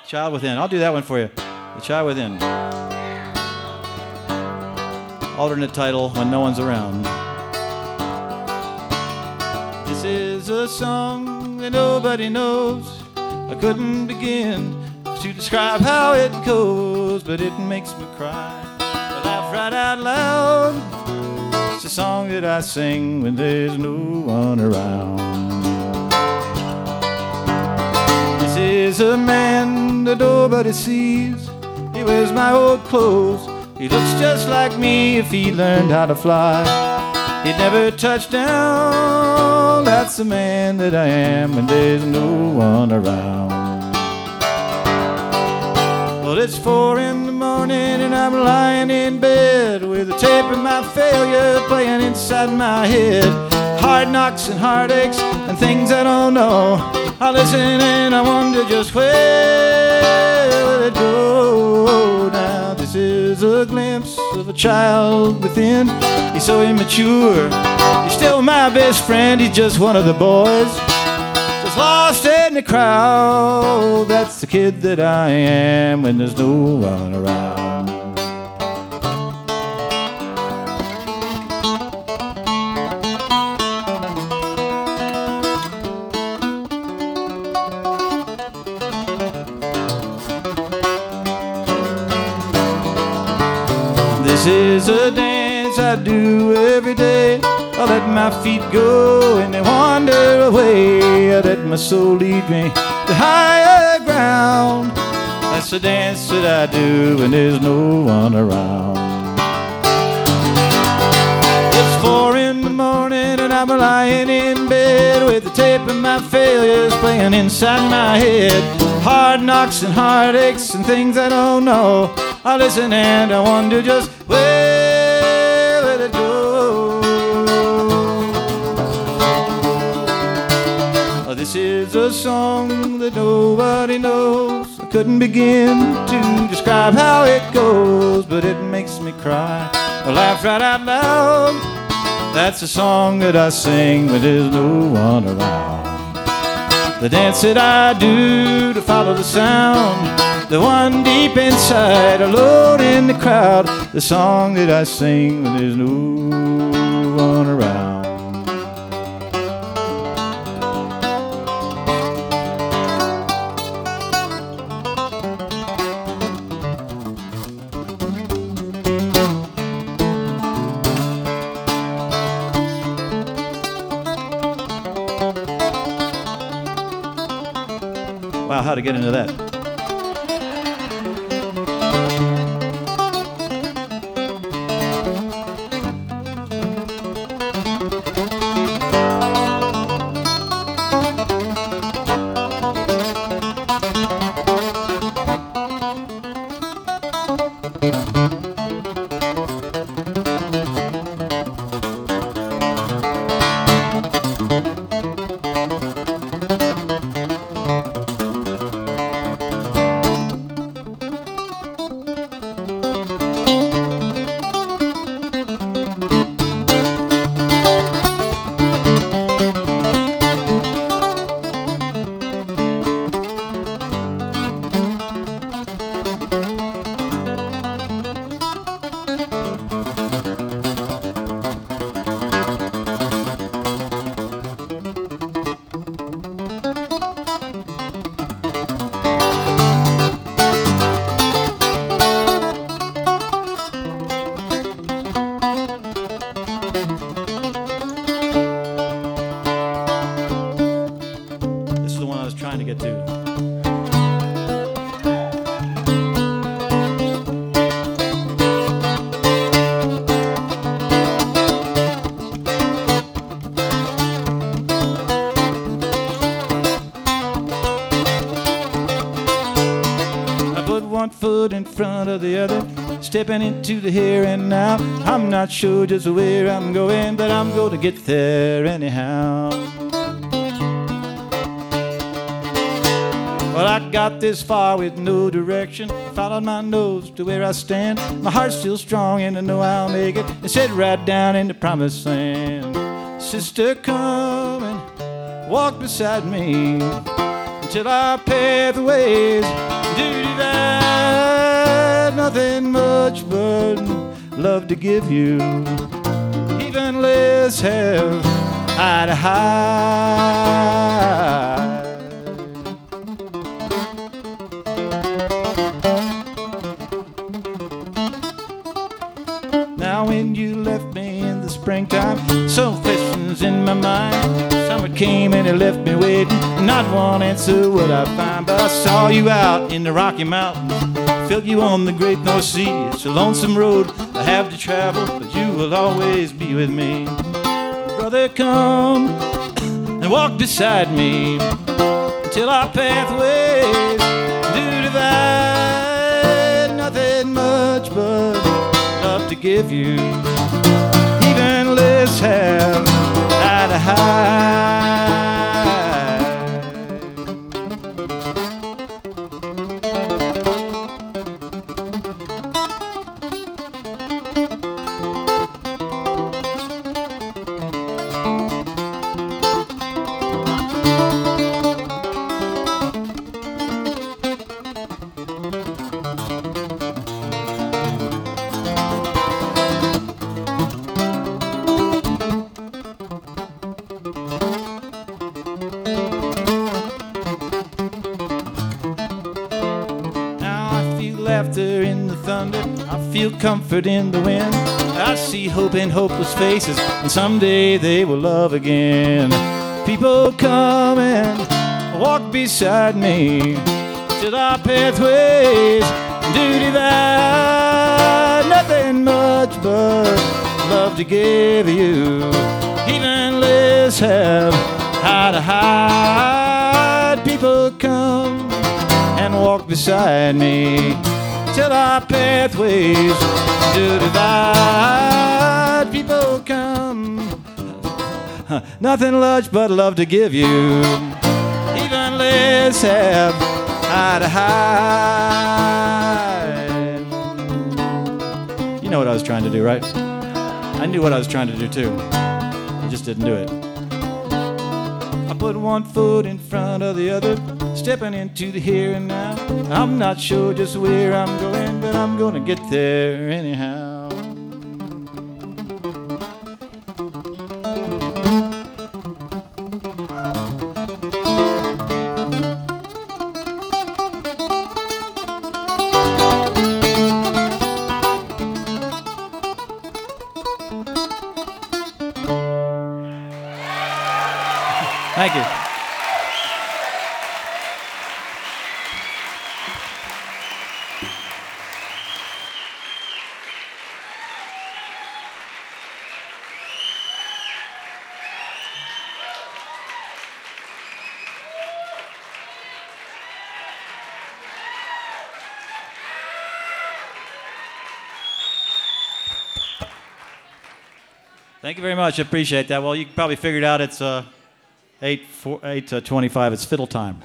Child Within. I'll do that one for you. The Child Within. Alternate title, When No One's Around. This is a song that nobody knows. I couldn't begin to describe how it goes, but it makes me cry. I laugh right out loud. It's a song that I sing when there's no one around. This is a man that nobody sees. He wears my old clothes. He looks just like me if he learned how to fly. He'd never touch down. That's the man that I am when there's no one around. Well, it's 4 in the morning and I'm lying in bed with a tape of my failure playing inside my head. Hard knocks and heartaches and things I don't know. I listen and I wonder just where will it go now. This is a glimpse of a child within. He's so immature. He's still my best friend. He's just one of the boys, just lost in the crowd. That's the kid that I am when there's no one around. This is a dance I do every day. I let my feet go and they wander away. I let my soul lead me to higher ground. That's the dance that I do when there's no one around. It's 4 in the morning and I'm lying in bed with the tape of my failures playing inside my head. Hard knocks and heartaches and things I don't know. I listen and I wonder just where will it go. This is a song that nobody knows. I couldn't begin to describe how it goes, but it makes me cry. I laugh right out loud. That's a song that I sing when there's no one around. The dance that I do to follow the sound, the one deep inside, alone in the crowd. The song that I sing when there's no one around. Wow, how to get into that? Trying to get to. I put one foot in front of the other, stepping into the here and now. I'm not sure just where I'm going, but I'm going to get there anyhow. Well, I got this far with no direction, followed my nose to where I stand. My heart's still strong and I know I'll make it, and sit right down in the promised land. Sister, come and walk beside me, and till our pathways do divide. Nothing much but love to give you, even less have I to hide. Now when you left me in the springtime, some questions in my mind. Summer came and it left me waiting, not one answer would I find. But I saw you out in the Rocky Mountains, felt you on the great North Sea. It's a lonesome road I have to travel, but you will always be with me. Brother, come and walk beside me until our pathways do divide. Nothing much but love to give you, even less have I to hide. Laughter in the thunder, I feel comfort in the wind. I see hope in hopeless faces, and someday they will love again. People come and walk beside me till our pathways do divide. Nothing much but love to give you, even less have I to hide. People come and walk beside me till our pathways do divide. People come, nothing much but love to give you, even less have I to hide. You know what I was trying to do, right? I knew what I was trying to do too. I just didn't do it. I put one foot in front of the other, stepping into the here and now. I'm not sure just where I'm going, but I'm gonna get there anyhow. Thank you. Thank you very much. I appreciate that. Well, you probably figured out it's 8:25. It's fiddle time.